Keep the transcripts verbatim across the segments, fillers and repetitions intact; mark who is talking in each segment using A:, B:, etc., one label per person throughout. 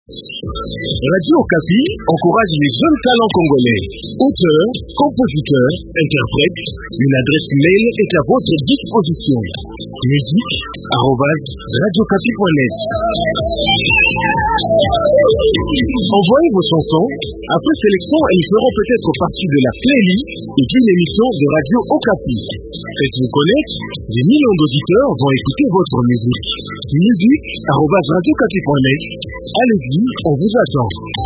A: Radio Okapi encourage les jeunes talents congolais. Auteurs, compositeurs, interprètes, une adresse mail est à votre disposition. Musique arobase radiocapi point net. Envoyez vos chansons. Après sélection, elles feront peut-être partie de la playlist et d'une émission de Radio Okapi. Faites-vous connaître, des millions d'auditeurs vont écouter votre musique. Musique arobase radiocapi point net. Allez-y, on vous attend.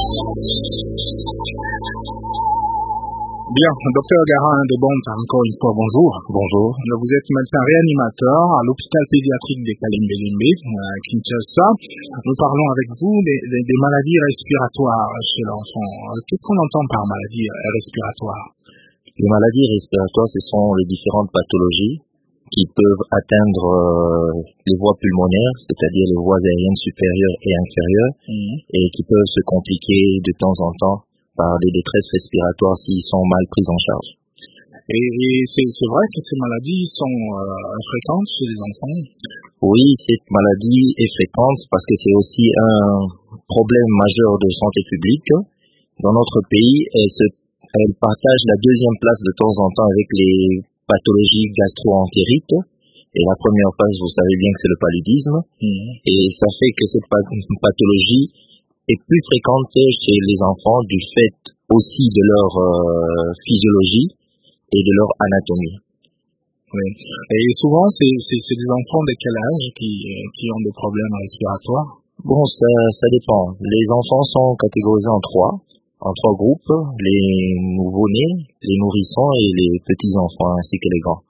B: Bien, docteur Garin de Bonte, encore une fois, bonjour.
C: Bonjour.
B: Vous êtes médecin réanimateur à l'hôpital pédiatrique de Kalembe-Limbe, à Kinshasa. Nous parlons avec vous des, des, des maladies respiratoires chez l'enfant. Qu'est-ce qu'on entend par maladie respiratoire?
C: Les maladies respiratoires, ce sont les différentes pathologies qui peuvent atteindre euh, les voies pulmonaires, c'est-à-dire les voies aériennes supérieures et inférieures, mmh. et qui peuvent se compliquer de temps en temps par des détresses respiratoires s'ils sont mal pris en charge.
B: Et, et c'est, c'est vrai que ces maladies sont euh, fréquentes chez les enfants?
C: Oui, cette maladie est fréquente parce que c'est aussi un problème majeur de santé publique. Dans notre pays, elle, se, elle partage la deuxième place de temps en temps avec les pathologies gastro-entérites. Et la première phase, vous savez bien que c'est le paludisme. Mmh. Et ça fait que cette pathologie est plus fréquente chez les enfants du fait aussi de leur euh, physiologie et de leur anatomie.
B: Oui. Et souvent, c'est, c'est, c'est des enfants de quel âge qui, qui ont des problèmes respiratoires?
C: Bon, ça, ça dépend. Les enfants sont catégorisés en trois, en trois groupes, les nouveau-nés, les nourrissons et les petits-enfants ainsi que les grands.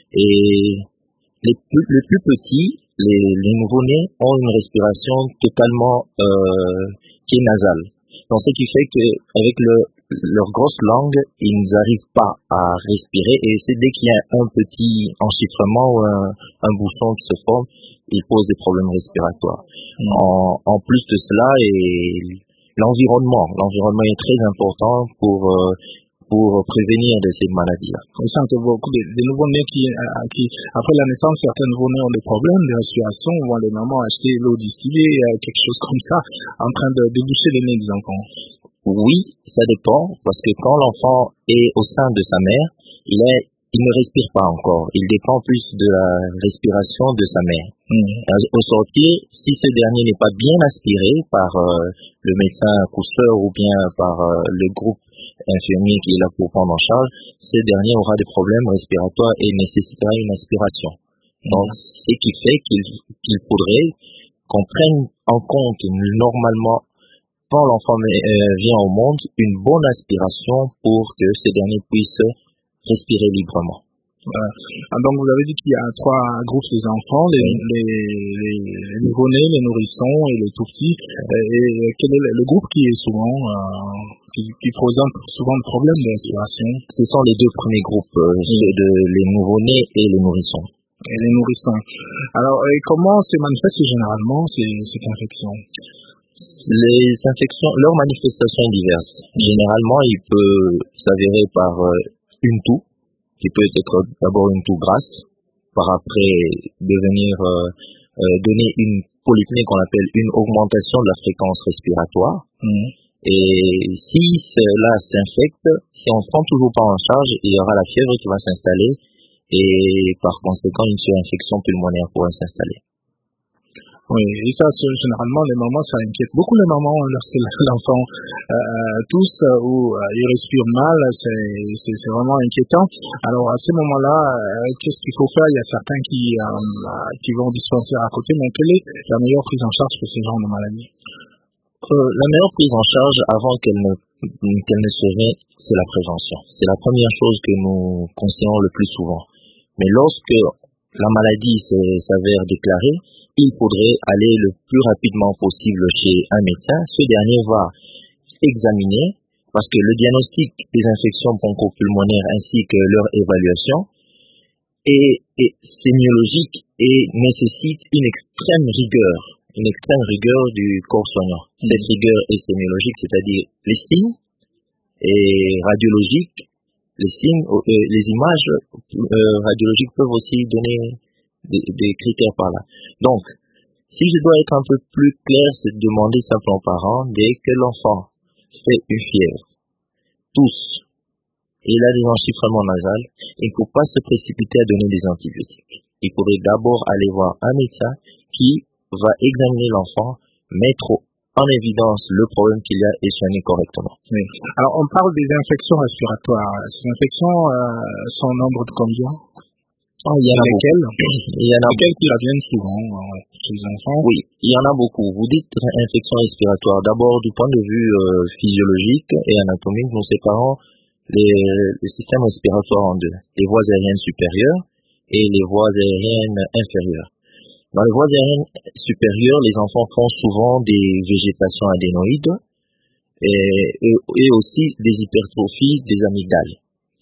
C: Et les plus, les plus petits, les, les nouveau-nés ont une respiration totalement euh, qui est nasale. Donc ce qui fait qu'avec le, leur grosse langue, ils n'arrivent pas à respirer et c'est dès qu'il y a un petit enchiffrement ou un, un bouchon qui se forme, il pose des problèmes respiratoires. Mmh. En, en plus de cela, et l'environnement, l'environnement est très important pour euh, pour prévenir de ces maladies-là.
B: On sent que beaucoup de, de nouveaux-nés qui, qui, après la naissance, certains nouveaux-nés ont des problèmes de respiration, ou les mamans acheter l'eau distillée, quelque chose comme ça, en train de déboucher les nez des enfants.
C: Oui, ça dépend, parce que quand l'enfant est au sein de sa mère, il est, il ne respire pas encore. Il dépend plus de la respiration de sa mère. Mmh. Au sortir, si ce dernier n'est pas bien aspiré par euh, le médecin accoucheur ou bien par euh, le groupe infirmier qui est là pour prendre en charge, ce dernier aura des problèmes respiratoires et nécessitera une aspiration. Donc, mmh. ce qui fait qu'il, qu'il faudrait qu'on prenne en compte normalement, quand l'enfant euh, vient au monde, une bonne aspiration pour que ce dernier puisse respirer librement.
B: Euh, donc vous avez dit qu'il y a trois groupes des enfants, les, oui. les, les, les nouveau-nés, les nourrissons et les tout-petits. Et, et quel est le, le groupe qui est souvent, euh, qui, qui présente souvent le problème de respiration?
C: Ce sont les deux premiers groupes, euh, oui. ceux de les nouveau-nés et les nourrissons.
B: Et les nourrissons. Alors, et comment se manifeste généralement ces, cette infection?
C: Les infections, leur manifestation est diverse. Généralement, il peut s'avérer par euh, une toux, qui peut être d'abord une toux grasse, par après devenir euh, euh, donner une polypnée qu'on appelle une augmentation de la fréquence respiratoire. Mmh. Et si cela s'infecte, si on ne prend toujours pas en charge, il y aura la fièvre qui va s'installer et par conséquent une surinfection pulmonaire pourra s'installer.
B: Oui, et ça, généralement, les mamans, ça inquiète beaucoup les mamans lorsque l'enfant euh, tousse ou euh, il respire mal, c'est, c'est, c'est vraiment inquiétant. Alors, à ces moments-là, euh, qu'est-ce qu'il faut faire? Il y a certains qui, euh, qui vont dispenser à côté, mais quelle est la meilleure prise en charge pour ce genre de maladie?
C: Euh, la meilleure prise en charge avant qu'elle ne, qu'elle ne se vienne, c'est la prévention. C'est la première chose que nous conseillons le plus souvent. Mais lorsque la maladie s'avère déclarée, il faudrait aller le plus rapidement possible chez un médecin. Ce dernier va examiner, parce que le diagnostic des infections bronchopulmonaires ainsi que leur évaluation est, est sémiologique et nécessite une extrême rigueur, une extrême rigueur du corps soignant. Cette rigueur est sémiologique, c'est-à-dire les signes et radiologiques, les signes, euh, les images euh, radiologiques peuvent aussi donner Des, des critères par là. Donc, Si je dois être un peu plus clair, c'est de demander simplement aux parents, dès que l'enfant fait une fièvre, tousse, et il a des enchiffrements nasales, il ne faut pas se précipiter à donner des antibiotiques. Il faudrait d'abord aller voir un médecin qui va examiner l'enfant, mettre en évidence le problème qu'il y a et soigner correctement.
B: Oui. Alors, on parle des infections respiratoires. Ces infections euh, sont au nombre de combien?
C: Oh, il y en a
B: lesquelles
C: beaucoup. Il y en a
B: lesquelles qui reviennent souvent euh, chez les enfants?
C: Oui, il y en a beaucoup. Vous dites infection respiratoire. D'abord, du point de vue euh, physiologique et anatomique, nous séparons les, le système respiratoire en deux. Les voies aériennes supérieures et les voies aériennes inférieures. Dans les voies aériennes supérieures, les enfants font souvent des végétations adénoïdes et, et, et aussi des hypertrophies des amygdales.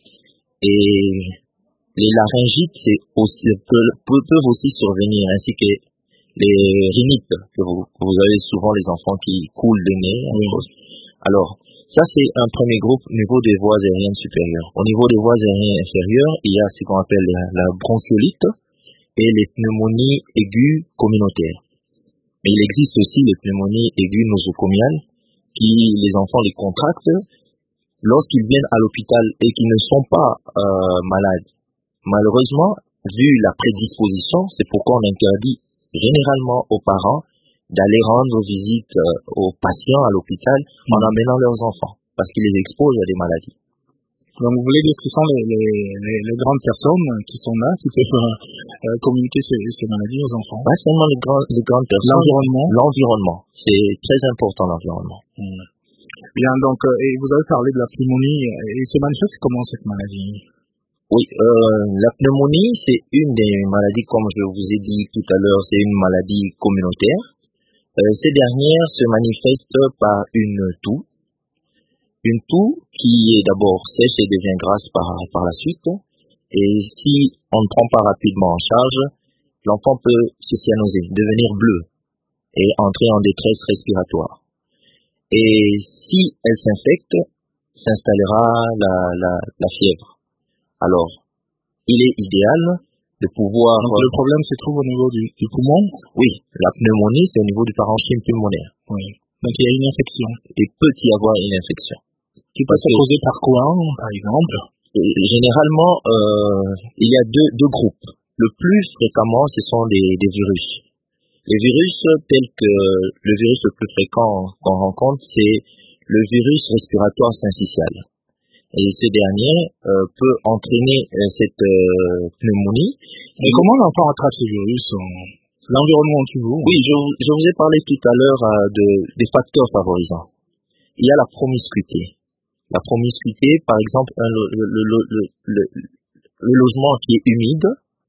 C: Et les laryngites c'est aussi, peuvent, peuvent aussi survenir, ainsi que les rhinites, que vous, que vous avez souvent les enfants qui coulent de nez. Oui. Alors, ça c'est un premier groupe au niveau des voies aériennes supérieures. Au niveau des voies aériennes inférieures, il y a ce qu'on appelle la, la bronchiolite et les pneumonies aiguës communautaires. Mais il existe aussi les pneumonies aiguës nosocomiales qui, les enfants les contractent lorsqu'ils viennent à l'hôpital et qui ne sont pas euh, malades. Malheureusement, vu la prédisposition, c'est pourquoi on interdit généralement aux parents d'aller rendre visite euh, aux patients à l'hôpital en amenant leurs enfants, parce qu'ils les exposent à des maladies.
B: Donc vous voulez dire que ce sont les, les, les, les grandes personnes qui sont là, qui peuvent euh, communiquer ces, ces maladies aux enfants?
C: Pas seulement les, grands, les grandes personnes.
B: L'environnement?
C: L'environnement. C'est très important, l'environnement.
B: Mmh. Bien, donc, euh, et vous avez parlé de la pneumonie, et se manifeste comment cette maladie?
C: Oui, euh, la pneumonie, c'est une des maladies, comme je vous ai dit tout à l'heure, c'est une maladie communautaire. Euh, ces dernières se manifestent par une toux, une toux qui est d'abord sèche et devient grasse par, par la suite. Et si on ne prend pas rapidement en charge, l'enfant peut se cyanoser, devenir bleu et entrer en détresse respiratoire. Et si elle s'infecte, s'installera la, la, la fièvre. Alors, il est idéal de pouvoir...
B: Donc le problème se trouve au niveau du, du poumon?
C: Oui, la pneumonie, c'est au niveau du parenchyme pulmonaire.
B: Oui. Donc il y a une infection.
C: Il peut y avoir une infection.
B: Qui peut se causer par quoi, par exemple?
C: Généralement, euh, il y a deux, deux groupes. Le plus fréquemment, ce sont des, des virus. Les virus tels que le virus le plus fréquent qu'on rencontre, c'est le virus respiratoire syncytial. Et ce dernier euh, peut entraîner euh, cette euh, pneumonie.
B: Mais Et comment l'enfant attrape ce virus? L'environnement toujours?
C: Oui, je, je vous ai parlé tout à l'heure euh, de, des facteurs favorisants. Il y a la promiscuité. La promiscuité, par exemple, un, le, le, le, le, le, le logement qui est humide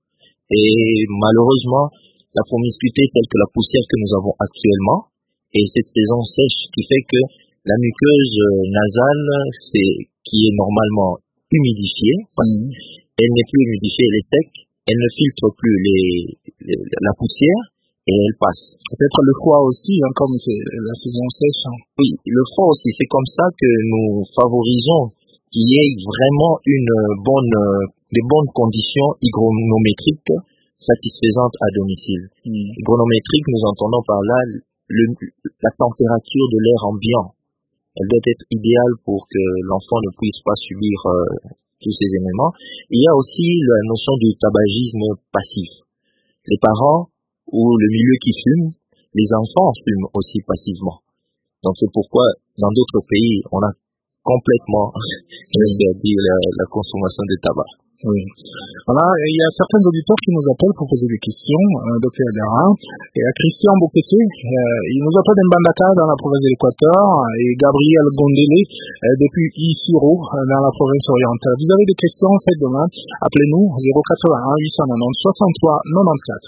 C: et malheureusement la promiscuité telle que la poussière que nous avons actuellement et cette saison sèche qui fait que la muqueuse nasale, c'est, qui est normalement humidifiée, mmh. elle n'est plus humidifiée, elle est sec, elle ne filtre plus les, les, la poussière et elle passe.
B: Peut-être le froid aussi, hein, comme c'est la saison sèche. Hein.
C: Oui, le froid aussi, c'est comme ça que nous favorisons qu'il y ait vraiment une bonne, des bonnes conditions hygronométriques satisfaisantes à domicile. Mmh. Hygronométrique, nous entendons par là le, la température de l'air ambiant. Elle doit être idéale pour que l'enfant ne puisse pas subir euh, tous ces éléments. Il y a aussi la notion du tabagisme passif. Les parents ou le milieu qui fume, les enfants fument aussi passivement. Donc c'est pourquoi dans d'autres pays, on a complètement interdit la, la consommation de tabac.
B: Oui. Voilà, il y a certains auditeurs qui nous appellent pour poser des questions, euh, docteur Adara. Et à Christian Bokessé, euh, il nous appelle d'Mbandaka dans la province de l'Équateur, et Gabriel Gondele euh, depuis Isiro euh, dans la province orientale. Vous avez des questions, faites demain. Appelez-nous zéro quatre-vingt-un huit cent quatre-vingt-dix soixante-trois quatre-vingt-quatorze.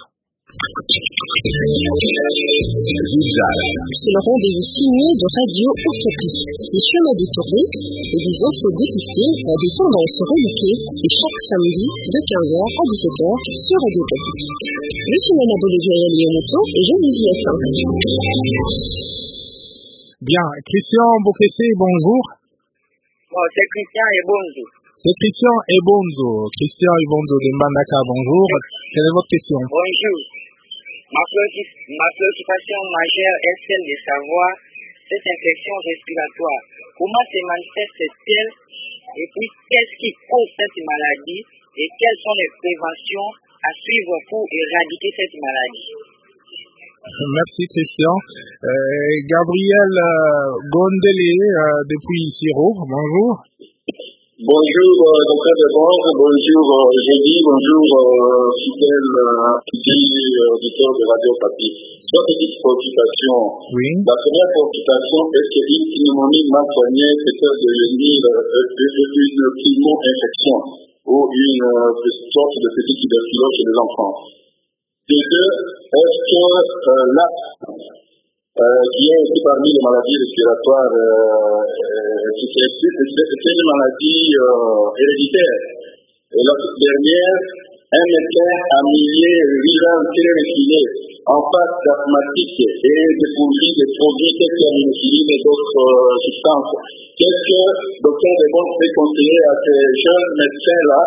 D: C'est le rendez-vous signé de Radio Okapi. Les chemins détournés et des infos détestées à des tendances remarquées et chaque samedi de quinze heures à dix-sept heures sur Radio Okapi. Je suis Nana Bolivia Léomoto et je vous y attends.
B: Bien, Christian Bokessé, bonjour.
E: Bon, c'est Christian et bonjour.
B: C'est Christian Ebonzo. Christian Ebonzo de Mbandaka, bonjour. Quelle est votre question?
E: Bonjour. Ma, préoccupation, ma préoccupation majeure est celle de savoir cette infection respiratoire. Comment se manifeste-t-elle et puis qu'est-ce qui cause cette maladie et quelles sont les préventions à suivre pour éradiquer cette maladie?
B: Merci Christian. Euh, Gabriel euh, Gondelé euh, depuis Siro, bonjour.
F: Bonjour euh, docteur Debord, bonjour euh, Jeudi, bonjour euh, fidèle euh, auditeur de Radio Papi. Deux petites préoccupations.
B: Oui.
F: La première préoccupation est qu'une pneumonie mal soignée peut devenir euh, une pneumo-infection ou une euh, sorte de petite tuberculose chez les enfants. Et deux, est-ce que euh, là, euh, qui est aussi parmi les maladies respiratoires, euh, euh, c'est une maladie euh, héréditaire. Et la dernière, un médecin à milliers viral téléréfiné en face d'asthmatique et dépourvu des produits tels que l'aminophiline et d'autres euh, substances. Qu'est-ce que docteur Debord peut conseiller à ces jeunes médecins-là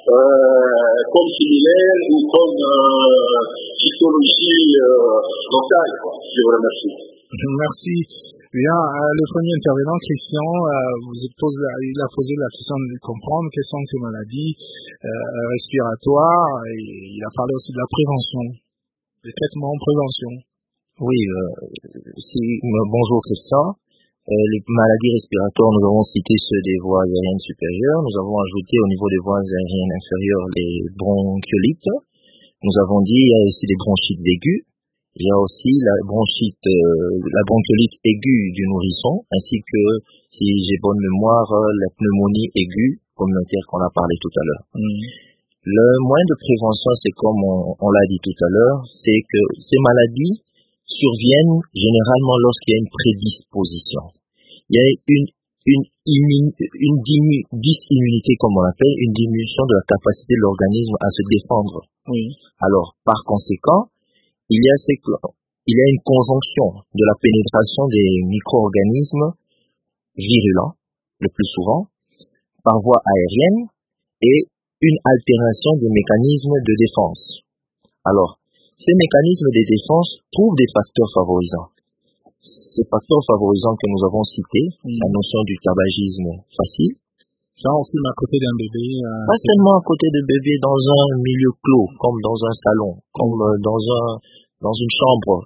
F: euh, comme similaire ou comme euh, psychologie euh, locale? Je vous remercie.
B: Merci. Bien, euh, le premier intervenant, Christian, euh, vous pose la, il a posé la question de comprendre quelles sont ces maladies euh, respiratoires et il a parlé aussi de la prévention, des traitements en prévention.
C: Oui, euh, si, bonjour Christian. Euh, les maladies respiratoires, nous avons cité ceux des voies aériennes supérieures, nous avons ajouté au niveau des voies aériennes inférieures les bronchiolites, nous avons dit il y a aussi des bronchites aiguës. Il y a aussi la bronchite, euh, la bronchiolite aiguë du nourrisson, ainsi que, si j'ai bonne mémoire, la pneumonie aiguë communautaire qu'on a parlé tout à l'heure. Mmh. Le moyen de prévention, c'est comme on, on l'a dit tout à l'heure, c'est que ces maladies surviennent généralement lorsqu'il y a une prédisposition. Il y a une, une, une, une diminu, dysimmunité, comme on l'appelle, une diminution de la capacité de l'organisme à se défendre. Mmh. Alors, par conséquent, Il y, a ces, il y a une conjonction de la pénétration des micro-organismes virulents, le plus souvent, par voie aérienne, et une altération des mécanismes de défense. Alors, ces mécanismes de défense trouvent des facteurs favorisants. Ces facteurs favorisants que nous avons cités, mmh. la notion du tabagisme facile,
B: ça on filme à côté d'un bébé. Euh,
C: pas seulement à côté de bébé dans un milieu clos, comme dans un salon, comme euh, dans un dans une chambre.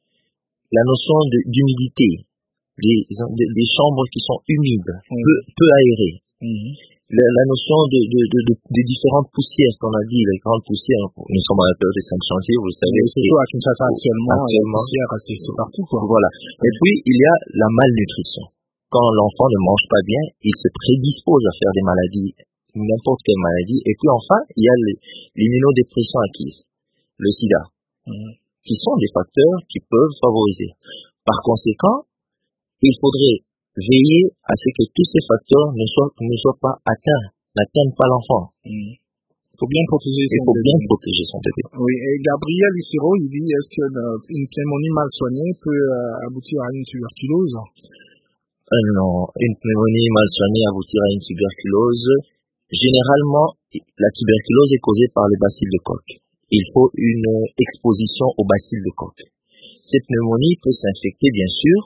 C: La notion de, d'humidité, des, des, des chambres qui sont humides, mmh. peu, peu aérées. Mmh. La, la notion de, de, de, de, de différentes poussières, qu'on a dit, les grandes poussières. Nous sommes à la période des Saint-Chantier, vous le savez.
B: Oui, surtout à Kinshasa actuellement, actuellement. Les poussières, c'est, c'est partout, quoi.
C: Voilà. Et puis, il y a la malnutrition. Quand l'enfant ne mange pas bien, il se prédispose à faire des maladies, n'importe quelle maladie. Et puis enfin, il y a l'immunodépression acquise, le sida, mmh. qui sont des facteurs qui peuvent favoriser. Par conséquent, il faudrait veiller à ce que tous ces facteurs ne soient, ne soient pas atteints, n'atteignent pas l'enfant.
B: Mmh. Il faut bien protéger son
C: il faut
B: bébé.
C: bien protéger son bébé.
B: Oui, et Gabriel Isiro, il dit, est-ce qu'une pneumonie mal soignée peut euh, aboutir à une tuberculose?
C: Euh, non, une pneumonie mal soignée aboutir à une tuberculose. Généralement, la tuberculose est causée par le bacille de Koch. Il faut une exposition au bacille de Koch. Cette pneumonie peut s'infecter, bien sûr,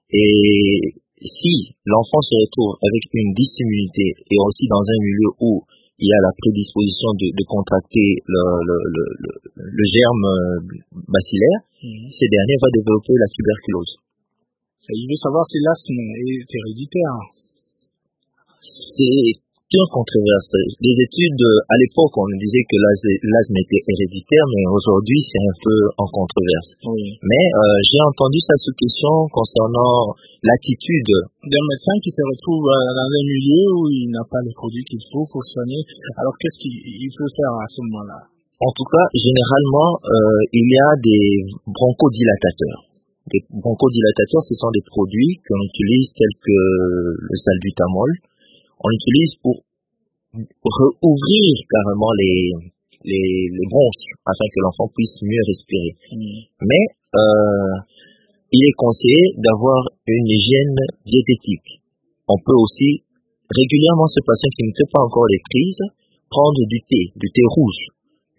C: et si l'enfant se retrouve avec une dysimmunité et aussi dans un milieu où il y a la prédisposition de, de contracter le, le, le, le, le germe bacillaire, mmh. ce dernier va développer la tuberculose.
B: Il veut savoir si l'asthme est héréditaire.
C: C'est une controverse. Les études, à l'époque, on disait que l'asthme était héréditaire, mais aujourd'hui, c'est un peu en controverse.
B: Oui.
C: Mais euh, j'ai entendu sa sous-question concernant l'attitude
B: d'un médecin qui se retrouve dans un milieu où il n'a pas les produits qu'il faut pour soigner. Alors, qu'est-ce qu'il peut faire à ce moment-là?
C: En tout cas, généralement, euh, il y a des bronchodilatateurs. Des bronchodilatateurs, ce sont des produits qu'on utilise tels que le salbutamol. On l'utilise pour rouvrir carrément les, les, les bronches afin que l'enfant puisse mieux respirer. Mmh. Mais euh, il est conseillé d'avoir une hygiène diététique. On peut aussi régulièrement, ce patient qui ne fait pas encore les crises, prendre du thé, du thé rouge.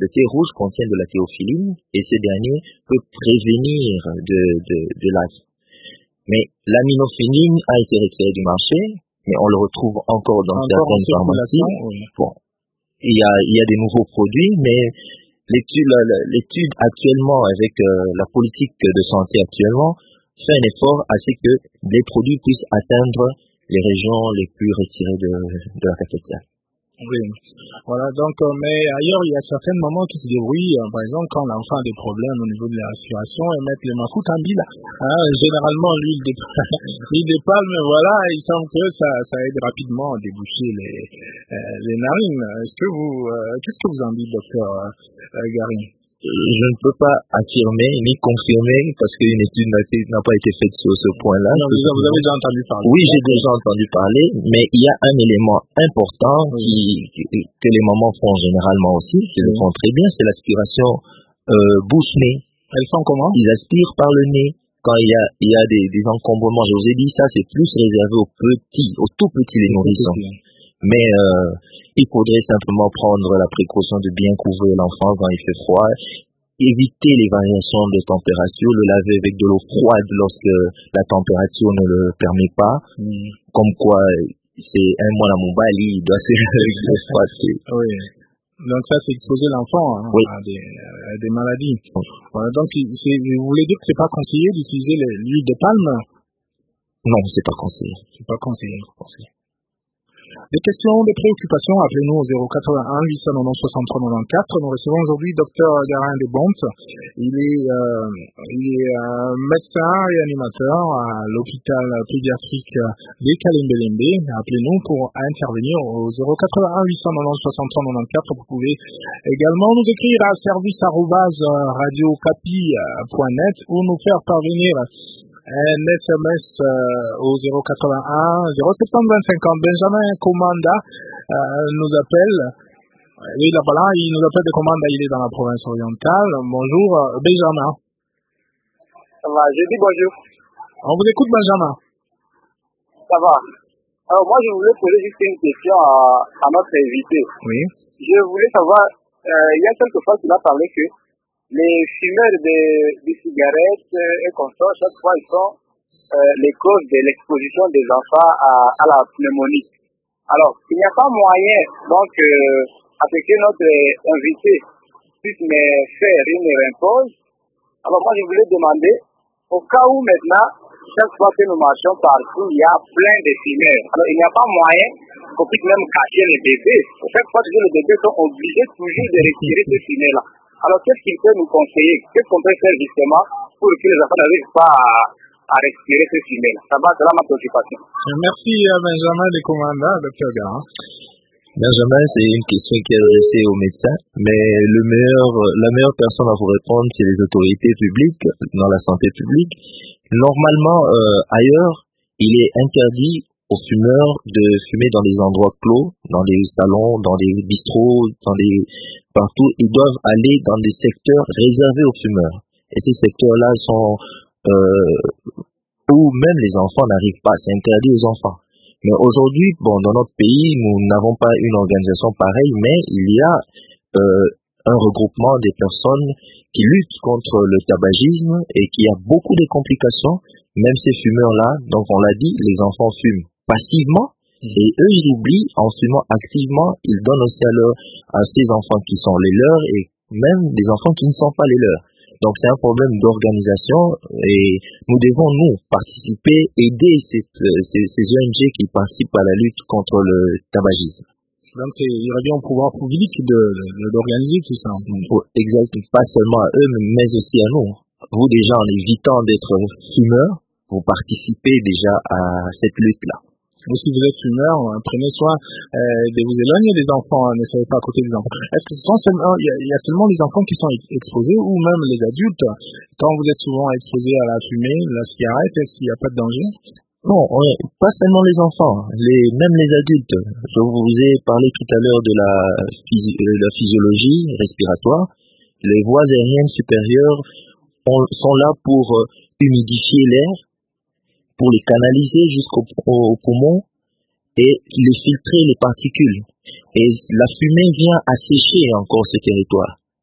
C: thé rouge contient de la théophiline et ce dernier peut prévenir de, de, de l'asthme. Mais l'aminophénine a été retiré du marché, mais on le retrouve encore dans encore certaines pharmacies. Oui. Bon, il y a, il y a des nouveaux produits, mais l'étude, l'étude actuellement avec euh, la politique de santé actuellement fait un effort à ce que les produits puissent atteindre les régions les plus retirées de, de la capitale.
B: Oui, voilà, donc, euh, mais ailleurs, il y a certaines mamans qui se débrouillent, euh, par exemple, quand l'enfant a des problèmes au niveau de la respiration, elles mettent les makoutambi, là, hein, généralement, l'huile de, l'huile de palme, voilà, il semble que ça, ça aide rapidement à déboucher les, euh, les narines. Est-ce que vous, euh, qu'est-ce que vous en dites, docteur euh, euh, Gary?
C: Je ne peux pas affirmer ni confirmer parce qu'une étude n'a, n'a pas été faite sur ce point-là.
B: Non, vous avez déjà entendu parler.
C: Oui, j'ai déjà entendu parler, mais il y a un élément important qui, qui, que les mamans font généralement aussi, qui oui. le font très bien, c'est l'aspiration euh, bouche-nez.
B: Elles font comment?
C: Ils aspirent par le nez. Quand il y a, il y a des, des encombrements, je vous ai dit ça, c'est plus réservé aux petits, aux tout petits les nourrissons. Mais euh, il faudrait simplement prendre la précaution de bien couvrir l'enfant quand il fait froid, éviter les variations de température, le laver avec de l'eau froide lorsque la température ne le permet pas, mm. comme quoi c'est un mois à Montbali, il doit se avec l'eau froide.
B: Oui. Donc ça, c'est exposer l'enfant hein,
C: oui.
B: à, des, à des maladies. Oui. Voilà, donc c'est, vous voulez dire que c'est pas conseillé d'utiliser l'huile de palme?
C: Non, c'est pas conseillé.
B: C'est pas conseillé. conseillé. Des questions, des préoccupations, appelez-nous au zéro quatre-vingt-un huit cent quatre-vingt-onze soixante-trois quatre-vingt-quatre. Nous recevons aujourd'hui Dr Garin Desbontes. Il est, euh, il est euh, médecin réanimateur à l'hôpital pédiatrique de Kalembe-Lembe. Appelez-nous pour intervenir au zéro quatre-vingt-un huit cent quatre-vingt-onze soixante-trois quatre-vingt-quatre. Vous pouvez également nous écrire à service arobase radiocapi point net ou nous faire parvenir un S M S euh, au zéro quatre-vingt-un zéro soixante-dix vingt-cinquante. Benjamin Commanda euh, nous appelle. Oui, là, voilà, il nous appelle de Commanda, il est dans la province orientale. Bonjour, euh, Benjamin.
G: Ça va, je dis bonjour.
B: On vous écoute, Benjamin.
G: Ça va. Alors, moi, je voulais poser juste une question à, à notre invité.
B: Oui.
G: Je voulais savoir, euh, il y a quelques fois qu'il a parlé que les fumeurs de, de cigarettes et consorts, chaque fois, ils sont euh, les causes de l'exposition des enfants à, à la pneumonie. Alors, il n'y a pas moyen, donc, euh, à ce que notre invité puisse me faire une réponse. Alors, moi, je voulais demander, au cas où maintenant, chaque fois que nous marchons partout, il y a plein de fumeurs. Alors, il n'y a pas moyen qu'on puisse même cacher les bébés. Chaque fois que les bébés sont obligés toujours de retirer ces fumeurs-là. Alors, qu'est-ce qu'il peut nous conseiller? Qu'est-ce qu'on peut faire justement pour que les enfants n'arrivent pas à, à respirer ce fumée-là? Ça va, c'est là ma préoccupation.
B: Merci à Benjamin de Commanda, docteur Garin.
C: Benjamin, c'est une question qui est adressée aux médecins, mais le meilleur, la meilleure personne à vous répondre, c'est les autorités publiques, dans la santé publique. Normalement, euh, ailleurs, il est interdit aux fumeurs de fumer dans des endroits clos, dans des salons, dans des bistrots, dans des partout. Ils doivent aller dans des secteurs réservés aux fumeurs. Et ces secteurs-là sont euh, où même les enfants n'arrivent pas. C'est interdit aux enfants. Mais aujourd'hui, bon, dans notre pays, nous n'avons pas une organisation pareille, mais il y a euh, un regroupement des personnes qui luttent contre le tabagisme et qui a beaucoup de complications. Même ces fumeurs-là, donc on l'a dit, les enfants fument passivement, et eux, ils oublient, en fumant activement, ils donnent aussi à, leur, à ces enfants qui sont les leurs, et même des enfants qui ne sont pas les leurs. Donc c'est un problème d'organisation, et nous devons, nous, participer, aider cette, ces, ces O N G qui participent à la lutte contre le tabagisme.
B: Donc c'est, il revient au pouvoir public de, de, d'organiser tout ça.
C: Exact, pas seulement à eux, mais aussi à nous. Vous déjà, en évitant d'être fumeurs, vous participez déjà à cette lutte-là.
B: Ou si vous êtes fumeur, prenez soin euh, de vous éloigner des enfants, ne soyez pas à côté des enfants. Est-ce que ce sont seulement, il y, a, il y a seulement les enfants qui sont exposés ou même les adultes? Quand vous êtes souvent exposés à la fumée, la cigarette, est-ce qu'il n'y a pas de danger?
C: Non, ouais, pas seulement les enfants, les, même les adultes. Je vous ai parlé tout à l'heure de la, physio, de la physiologie respiratoire. Les voies aériennes supérieures on, sont là pour euh, humidifier l'air, pour les canaliser jusqu'au au, au poumon et les filtrer les particules. Et la fumée vient assécher encore ce territoire.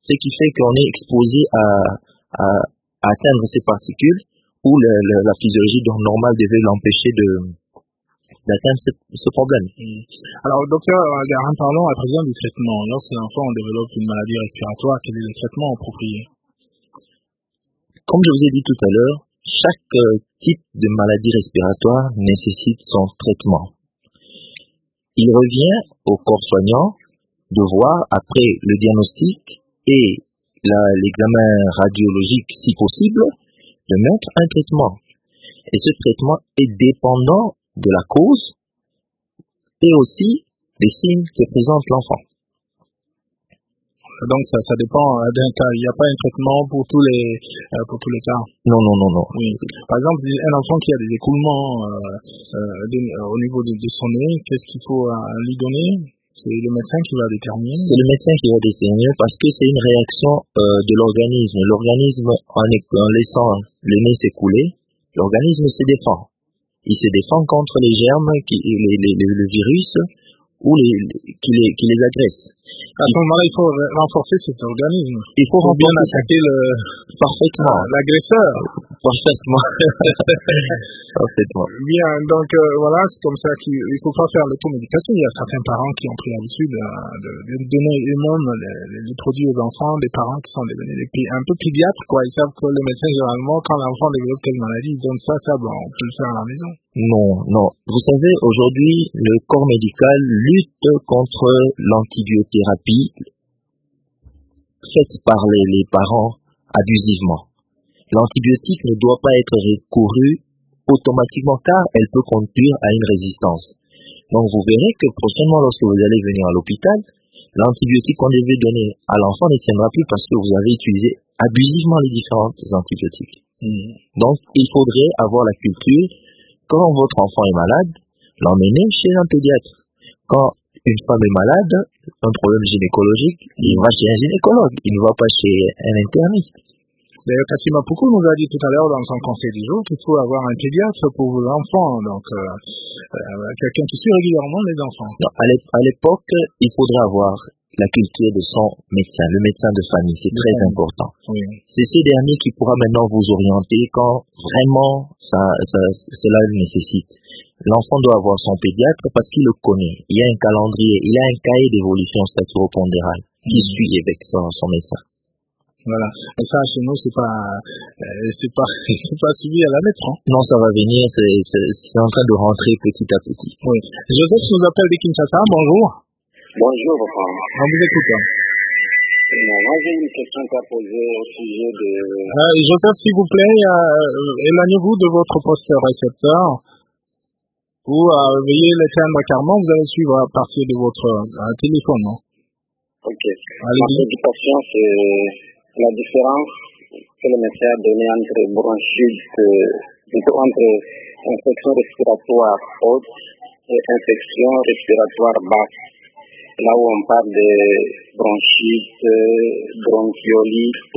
C: ce qui fait qu'on est exposé à, à, à atteindre ces particules où le, le, la physiologie normale devait l'empêcher de, d'atteindre ce, ce problème.
B: Mmh. Alors, docteur Garin, parlons à présent du traitement. Lorsque l'enfant développe une maladie respiratoire, quel est le traitement approprié?
C: Comme je vous ai dit tout à l'heure, chaque euh, type de maladie respiratoire nécessite son traitement. Il revient au corps soignant de voir, après le diagnostic et la, l'examen radiologique, si possible, de mettre un traitement. Et ce traitement est dépendant de la cause et aussi des signes que présente l'enfant.
B: Donc ça, ça dépend d'un cas. Il n'y a pas un traitement pour tous les euh, pour tous les cas.
C: Non, non, non, non.
B: Oui. Par exemple, un enfant qui a des écoulements euh, euh, de, euh, au niveau de, de son nez, qu'est-ce qu'il faut euh, lui donner? C'est le médecin qui va déterminer.
C: C'est le médecin qui va déterminer parce que c'est une réaction euh, de l'organisme. L'organisme, en, en laissant le nez s'écouler, l'organisme se défend. Il se défend contre les germes, qui, les, les, les, le virus ou les, qui, les, qui les agressent.
B: À ce moment-là, il faut renforcer cet organisme.
C: Il faut,
B: faut bien attaquer le
C: parfaitement
B: l'agresseur.
C: Parfaitement. Parfaitement.
B: Bien, donc euh, voilà, c'est comme ça qu'il il faut pas faire l'automédication. Il y a certains parents qui ont pris l'habitude euh, de, de donner eux-mêmes les, les produits aux enfants, des parents qui sont devenus des, un peu pédiatres, quoi. Ils savent que le médecin, généralement, quand l'enfant développe quelle maladie, il donne ça, ça, bon, on peut le faire à la maison.
C: Non, non. Vous savez, aujourd'hui, le corps médical lutte contre l'antibiothérapie faite par les, les parents abusivement. L'antibiotique ne doit pas être recouru automatiquement car elle peut conduire à une résistance. Donc vous verrez que prochainement, lorsque vous allez venir à l'hôpital, l'antibiotique qu'on devait donner à l'enfant ne tiendra plus parce que vous avez utilisé abusivement les différents antibiotiques. Mmh. Donc il faudrait avoir la culture, quand votre enfant est malade, l'emmener chez un pédiatre. Quand une femme est malade, un problème gynécologique, il va chez un gynécologue, il ne va pas chez un interniste.
B: D'ailleurs, Kassima Poukou nous a dit tout à l'heure dans son conseil du jour qu'il faut avoir un pédiatre pour vos enfants, donc euh, euh, quelqu'un qui suit régulièrement les enfants.
C: Non, à l'époque, il faudrait avoir la culture de son médecin, le médecin de famille, c'est très oui. important. Oui. C'est ce dernier qui pourra maintenant vous orienter quand vraiment ça, ça, cela le nécessite. L'enfant doit avoir son pédiatre parce qu'il le connaît. Il y a un calendrier, il y a un cahier d'évolution staturopondérale qui mmh. suit avec son, son médecin.
B: Voilà. Et ça, chez nous, c'est pas, euh, c'est pas, c'est pas suivi à la lettre, hein.
C: Non, ça va venir, c'est, c'est, c'est en train de rentrer petit à petit.
B: Oui. Joseph nous appelle de Kinshasa. Bonjour.
H: Bonjour, papa.
B: On vous écoute. Hein.
H: Non, moi, j'ai une question à poser au sujet de...
B: Euh, Joseph, s'il vous plaît, euh, éloignez-vous de votre poste récepteur ou euh, veuillez l'éteindre carrément, vous allez suivre à partir de votre euh, téléphone. Non?
H: Ok. Ma préoccupation, c'est la différence que le médecin a donnée entre bronchite, plutôt entre infection respiratoire haute et infection respiratoire basse. Là où on parle de bronchite, bronchiolite,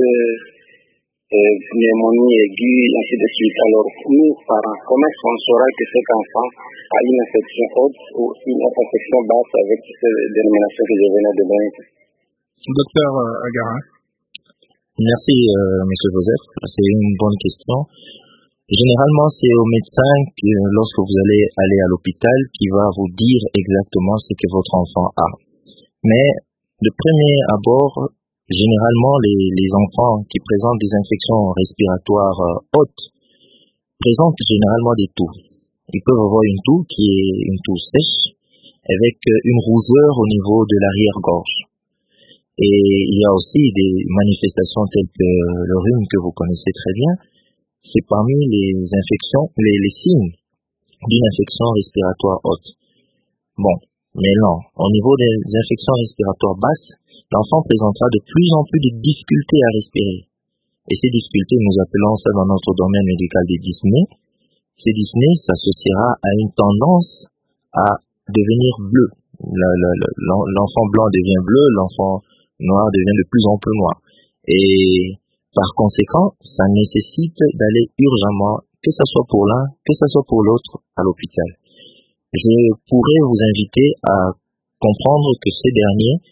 H: pneumonie aiguë, ainsi de suite. Alors, nous, parents, comment est-ce qu'on saura que cet enfant a une infection haute ou une infection basse avec cette dénomination que je venais de donner?
B: Docteur Agarin.
C: Merci, euh, M. Joseph. C'est une bonne question. Généralement, c'est au médecin que, lorsque vous allez aller à l'hôpital, qui va vous dire exactement ce que votre enfant a. Mais, de premier abord, généralement, les, les enfants qui présentent des infections respiratoires euh, hautes présentent généralement des toux. Ils peuvent avoir une toux qui est une toux sèche, avec une rougeur au niveau de l'arrière-gorge. Et il y a aussi des manifestations telles que le rhume que vous connaissez très bien. C'est parmi les infections, les, les signes d'une infection respiratoire haute. Bon, mais non, au niveau des infections respiratoires basses, l'enfant présentera de plus en plus de difficultés à respirer. Et ces difficultés, nous appelons ça dans notre domaine médical des dyspnées. Ces dyspnées s'associera à une tendance à devenir bleu. L'enfant blanc devient bleu, l'enfant noir devient de plus en plus noir. Et par conséquent, ça nécessite d'aller urgemment, que ce soit pour l'un, que ce soit pour l'autre, à l'hôpital. Je pourrais vous inviter à comprendre que ces derniers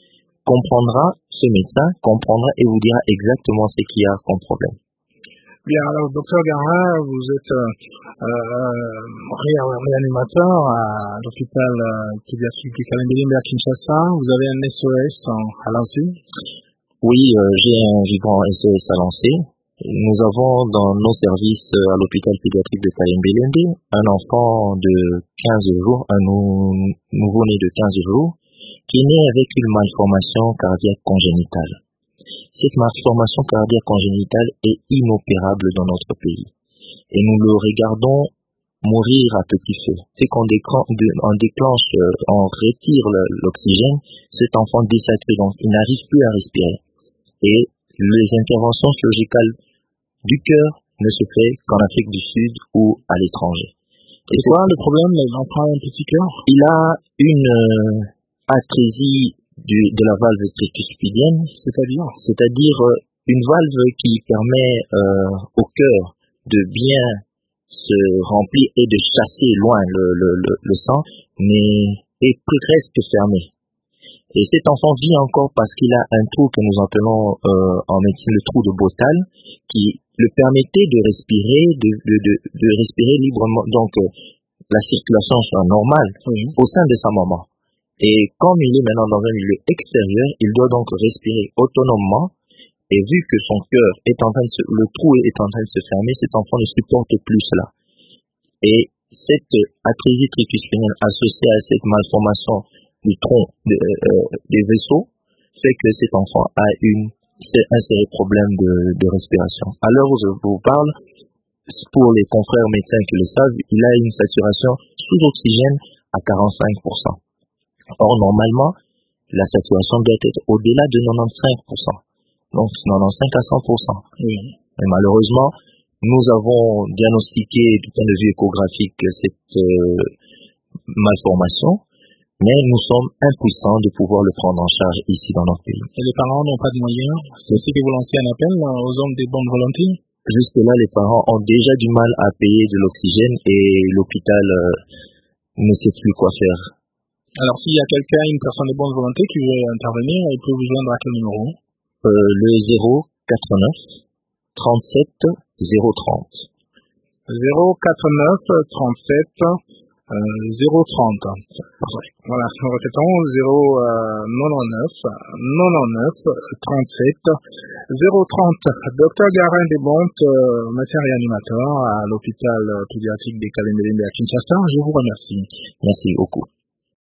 C: comprendra, ce médecin comprendra et vous dira exactement ce qu'il y a comme problème.
B: Bien, alors, docteur Garin, vous êtes euh, euh, ré- réanimateur à l'hôpital euh, pédiatrique de Kalembelembe à Kinshasa. Vous avez un S O S en, à lancer?
C: Oui, euh, j'ai un vibrant S O S à lancer. Nous avons dans nos services euh, à l'hôpital pédiatrique de Kalembelembe un enfant de quinze jours, un nou- nouveau-né de quinze jours, qui est né avec une malformation cardiaque congénitale. Cette malformation cardiaque congénitale est inopérable dans notre pays. Et nous le regardons mourir à petit feu. C'est qu'on déclenche, on déclenche, on retire l'oxygène, cet enfant désaturé, donc il n'arrive plus à respirer. Et les interventions chirurgicales du cœur ne se fait qu'en Afrique du Sud ou à l'étranger.
B: Et c'est quoi le problème? L'enfant a un petit cœur?
C: Il a une euh, atrésie du, de la valve tricuspidienne,
B: c'est-à-dire
C: c'est-à-dire euh, une valve qui permet euh, au cœur de bien se remplir et de chasser loin le, le, le, le sang, mais est presque fermé. Et cet enfant vit encore parce qu'il a un trou que nous appelons euh, en médecine le trou de Bottal, qui le permettait de respirer, de, de, de, de respirer librement, donc euh, la circulation soit normale oui. au sein de sa maman. Et comme il est maintenant dans un milieu extérieur, il doit donc respirer autonomement. Et vu que son cœur est en train de se, le trou est en train de se fermer, cet enfant ne supporte plus cela. Et cette atrésie tricuspidéenne associée à cette malformation du tronc de, euh, des vaisseaux fait que cet enfant a une, un sérieux problème de, de respiration. À l'heure où je vous parle, pour les confrères médecins qui le savent, il a une saturation sous oxygène à quarante-cinq pour cent. Or, normalement, la saturation doit être au-delà de quatre-vingt-quinze pour cent. Donc, quatre-vingt-quinze à cent pour cent. Oui. Mais malheureusement, nous avons diagnostiqué du point de vue échographique cette euh, malformation, mais nous sommes impuissants de pouvoir le prendre en charge ici dans notre pays.
B: Et les parents n'ont pas de moyens? C'est aussi que vous lancez un appel aux hommes des bonnes volontés?
C: Jusque-là, les parents ont déjà du mal à payer de l'oxygène et l'hôpital euh, ne sait plus quoi faire.
B: Alors, s'il y a quelqu'un, une personne de bonne volonté qui veut intervenir, il peut vous joindre à quel numéro?
C: euh, Le zéro quatre-neuf trente-sept zéro trente.
B: zéro quatre-neuf trente-sept zéro trente. Voilà, répétons, zéro quatre-vingt-neuf quatre-vingt-neuf trente-sept zéro trente. Docteur Garin Desbontes, euh, médecin réanimateur à l'hôpital pédiatrique de Kalembelembe à Kinshasa, je vous remercie.
C: Merci beaucoup.